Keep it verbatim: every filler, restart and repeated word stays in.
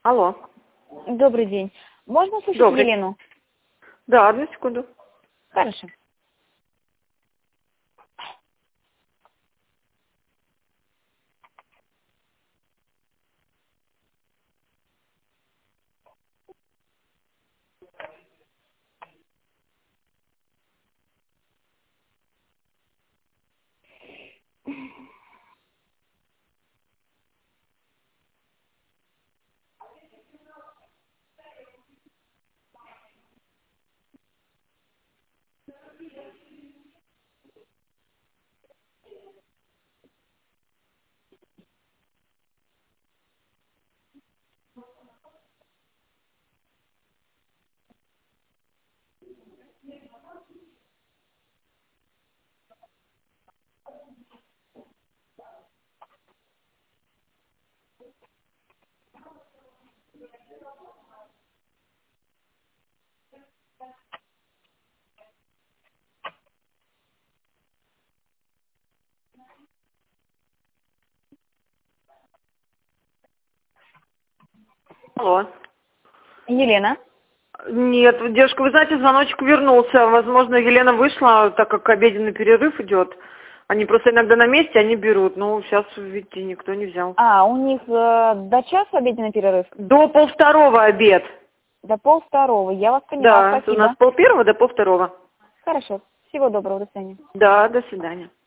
Алло. Добрый день. Можно услышать Добрый. Елену? Да, одну секунду. Хорошо. Алло. Елена? Нет, девушка, вы знаете, звоночек вернулся. Возможно, Елена вышла, так как обеденный перерыв идет. Они просто иногда на месте, они берут. Ну, сейчас, видите, никто не взял. А, у них э, до часа обеденный перерыв? До полвторого обед. До полвторого. Я вас поняла. Да, у Спасибо. нас полпервого до полвторого. Хорошо. Всего доброго. До свидания. Да, до свидания.